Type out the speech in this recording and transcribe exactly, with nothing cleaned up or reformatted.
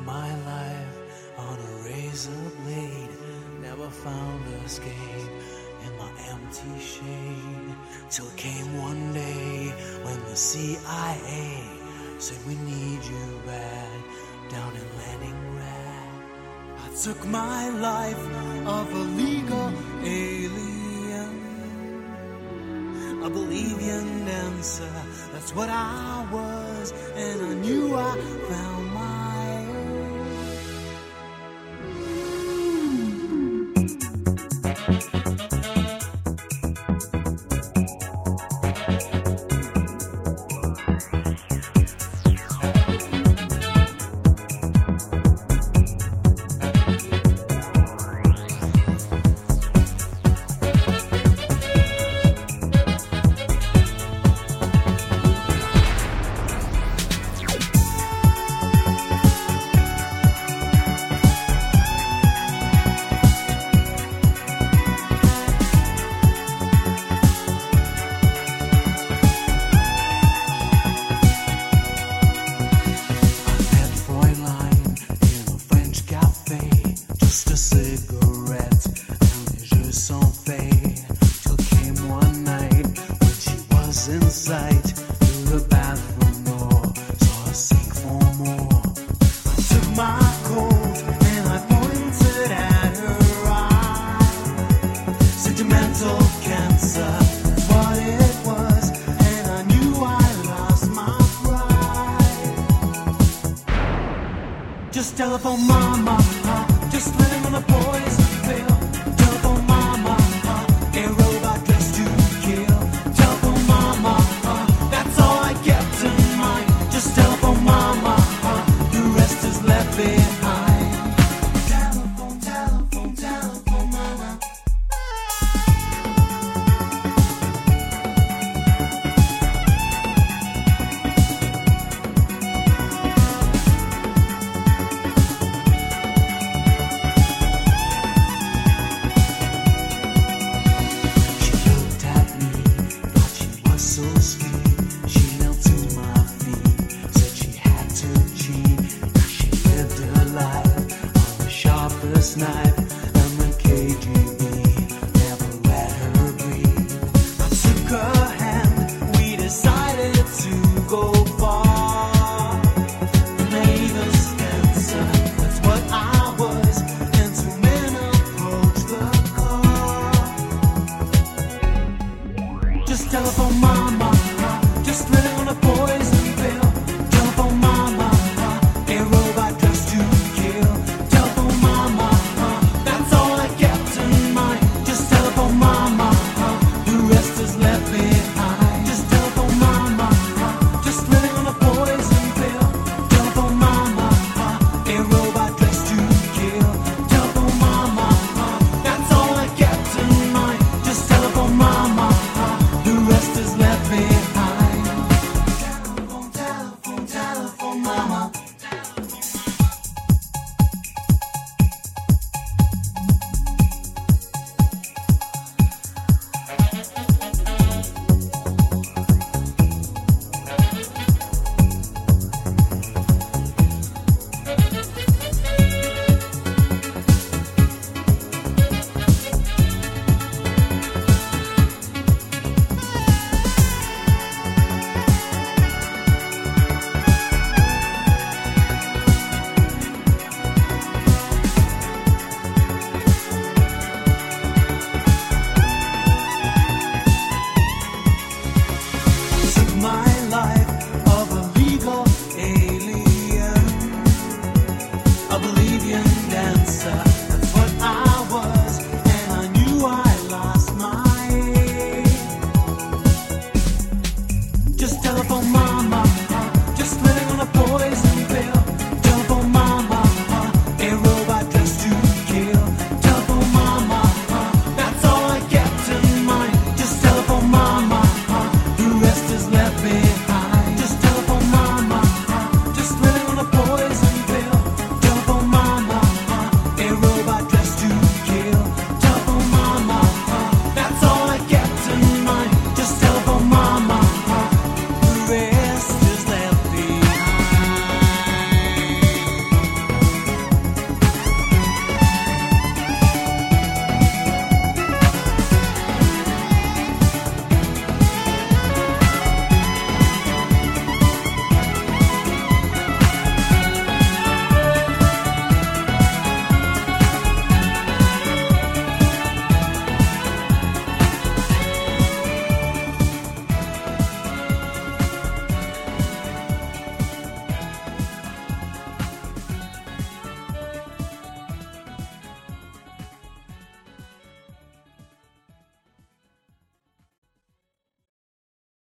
my life on a razor blade. Never found escape in my empty shade. Till came one day when the C I A said we need you back down in Leningrad. I took my life of a legal alien, a Bolivian dancer, that's what I was, and I knew I found my own. Just telephone mama, uh, just let him know the boys feel. Telephone mama, uh, a robot dressed to kill. Telephone mama, uh, that's all I get tonight. Just telephone mama, uh, the rest is left behind. Telephone, telephone, telephone mama. Night.